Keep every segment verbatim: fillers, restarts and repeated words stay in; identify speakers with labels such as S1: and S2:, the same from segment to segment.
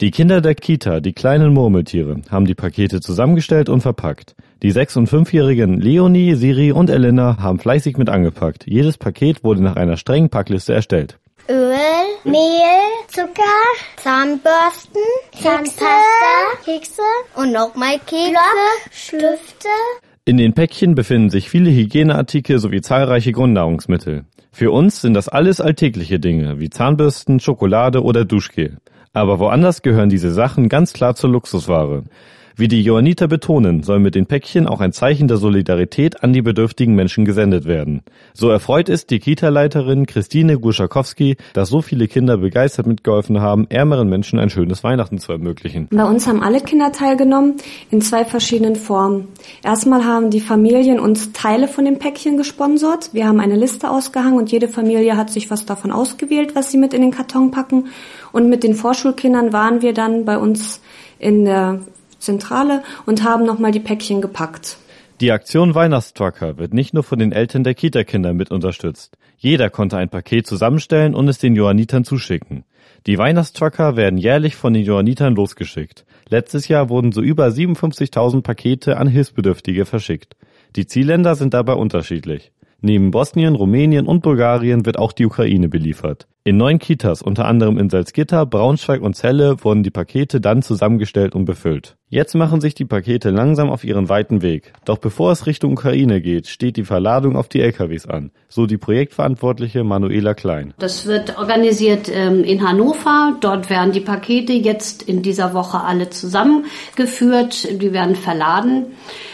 S1: Die Kinder der Kita, die kleinen Murmeltiere, haben die Pakete zusammengestellt und verpackt. Die sechs- und fünfjährigen Leonie, Siri und Elena haben fleißig mit angepackt. Jedes Paket wurde nach einer strengen Packliste erstellt.
S2: Öl, Mehl, Zucker, Zahnbürsten, Kekse, Kekse und nochmal Kekse, Stifte.
S1: In den Päckchen befinden sich viele Hygieneartikel sowie zahlreiche Grundnahrungsmittel. Für uns sind das alles alltägliche Dinge, wie Zahnbürsten, Schokolade oder Duschgel. Aber woanders gehören diese Sachen ganz klar zur Luxusware. Wie die Johanniter betonen, soll mit den Päckchen auch ein Zeichen der Solidarität an die bedürftigen Menschen gesendet werden. So erfreut ist die Kita-Leiterin Christine Guschakowski, dass so viele Kinder begeistert mitgeholfen haben, ärmeren Menschen ein schönes Weihnachten zu ermöglichen.
S3: Bei uns haben alle Kinder teilgenommen, in zwei verschiedenen Formen. Erstmal haben die Familien uns Teile von den Päckchen gesponsert. Wir haben eine Liste ausgehangen und jede Familie hat sich was davon ausgewählt, was sie mit in den Karton packen. Und mit den Vorschulkindern waren wir dann bei uns in der Zentrale und haben nochmal die Päckchen gepackt.
S1: Die Aktion Weihnachtstrucker wird nicht nur von den Eltern der Kita-Kinder mit unterstützt. Jeder konnte ein Paket zusammenstellen und es den Johannitern zuschicken. Die Weihnachtstrucker werden jährlich von den Johannitern losgeschickt. Letztes Jahr wurden so über siebenundfünfzigtausend Pakete an Hilfsbedürftige verschickt. Die Zielländer sind dabei unterschiedlich. Neben Bosnien, Rumänien und Bulgarien wird auch die Ukraine beliefert. In neun Kitas, unter anderem in Salzgitter, Braunschweig und Celle, wurden die Pakete dann zusammengestellt und befüllt. Jetzt machen sich die Pakete langsam auf ihren weiten Weg. Doch bevor es Richtung Ukraine geht, steht die Verladung auf die L K Ws an. So die Projektverantwortliche Manuela Klein.
S4: Das wird organisiert ähm, in Hannover. Dort werden die Pakete jetzt in dieser Woche alle zusammengeführt. Die werden verladen.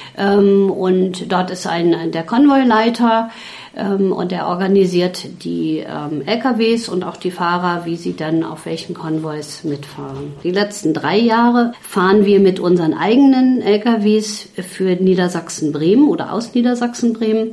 S4: Ähm, und dort ist ein der Konvoileiter ähm, und er organisiert die ähm, L K Ws und auch die Fahrer, wie sie dann auf welchen Konvois mitfahren. Die letzten drei Jahre fahren wir mit unseren eigenen L K Ws für Niedersachsen-Bremen oder aus Niedersachsen-Bremen.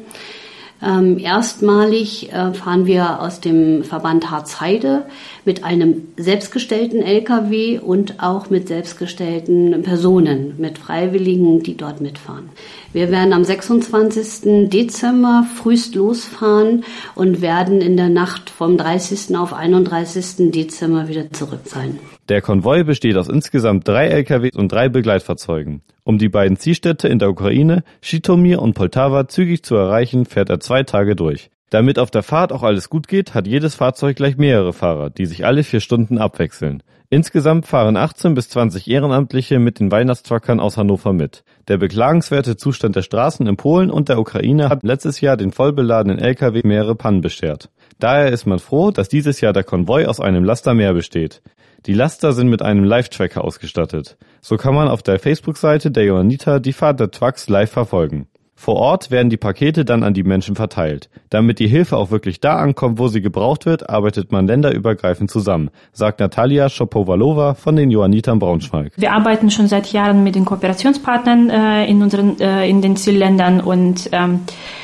S4: Ähm, erstmalig äh, fahren wir aus dem Verband Harz-Heide mit einem selbstgestellten L K W und auch mit selbstgestellten Personen, mit Freiwilligen, die dort mitfahren. Wir werden am sechsundzwanzigsten Dezember frühst losfahren und werden in der Nacht vom dreißigsten auf einunddreißigsten Dezember wieder zurück sein.
S1: Der Konvoi besteht aus insgesamt drei L K Ws und drei Begleitfahrzeugen. Um die beiden Zielstädte in der Ukraine, Schitomir und Poltawa, zügig zu erreichen, fährt er zwei Tage durch. Damit auf der Fahrt auch alles gut geht, hat jedes Fahrzeug gleich mehrere Fahrer, die sich alle vier Stunden abwechseln. Insgesamt fahren achtzehn bis zwanzig Ehrenamtliche mit den Weihnachtstruckern aus Hannover mit. Der beklagenswerte Zustand der Straßen in Polen und der Ukraine hat letztes Jahr den vollbeladenen L K W mehrere Pannen beschert. Daher ist man froh, dass dieses Jahr der Konvoi aus einem Laster mehr besteht. Die Laster sind mit einem Live-Tracker ausgestattet. So kann man auf der Facebook-Seite der Johanniter die Fahrt der Trucks live verfolgen. Vor Ort werden die Pakete dann an die Menschen verteilt. Damit die Hilfe auch wirklich da ankommt, wo sie gebraucht wird, arbeitet man länderübergreifend zusammen, sagt Natalia Schopowalowa von den Johannitern Braunschweig.
S5: Wir arbeiten schon seit Jahren mit den Kooperationspartnern äh, in unseren äh, in den Zielländern und ähm,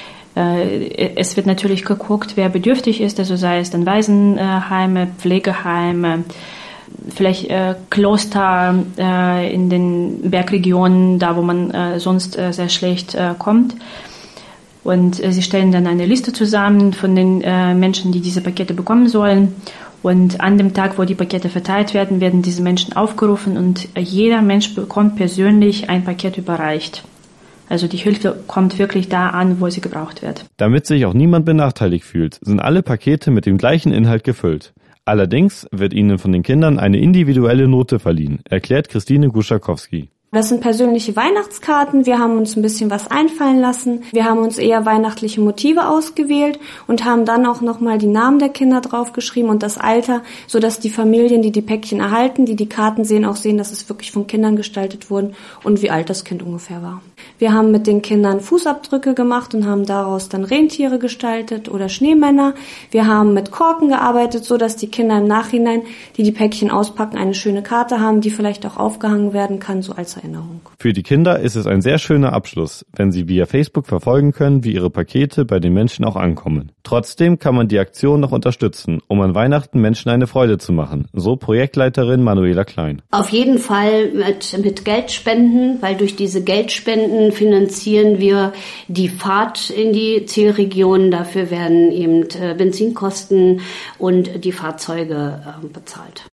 S5: äh, es wird natürlich geguckt, wer bedürftig ist, also sei es dann Waisenheime, Pflegeheime, vielleicht äh, Kloster äh, in den Bergregionen, da wo man äh, sonst äh, sehr schlecht äh, kommt. Und äh, sie stellen dann eine Liste zusammen von den äh, Menschen, die diese Pakete bekommen sollen. Und an dem Tag, wo die Pakete verteilt werden, werden diese Menschen aufgerufen und äh, jeder Mensch bekommt persönlich ein Paket überreicht. Also die Hilfe kommt wirklich da an, wo sie gebraucht wird.
S1: Damit sich auch niemand benachteiligt fühlt, sind alle Pakete mit dem gleichen Inhalt gefüllt. Allerdings wird ihnen von den Kindern eine individuelle Note verliehen, erklärt Christine Guschakowski.
S3: Das sind persönliche Weihnachtskarten. Wir haben uns ein bisschen was einfallen lassen. Wir haben uns eher weihnachtliche Motive ausgewählt und haben dann auch nochmal die Namen der Kinder draufgeschrieben und das Alter, sodass die Familien, die die Päckchen erhalten, die die Karten sehen, auch sehen, dass es wirklich von Kindern gestaltet wurden und wie alt das Kind ungefähr war. Wir haben mit den Kindern Fußabdrücke gemacht und haben daraus dann Rentiere gestaltet oder Schneemänner. Wir haben mit Korken gearbeitet, sodass die Kinder im Nachhinein, die die Päckchen auspacken, eine schöne Karte haben, die vielleicht auch aufgehangen werden kann, so als Erinnerung.
S1: Für die Kinder ist es ein sehr schöner Abschluss, wenn sie via Facebook verfolgen können, wie ihre Pakete bei den Menschen auch ankommen. Trotzdem kann man die Aktion noch unterstützen, um an Weihnachten Menschen eine Freude zu machen, so Projektleiterin Manuela Klein.
S4: Auf jeden Fall mit, mit Geldspenden, weil durch diese Geldspenden finanzieren wir die Fahrt in die Zielregion. Dafür werden eben Benzinkosten und die Fahrzeuge bezahlt.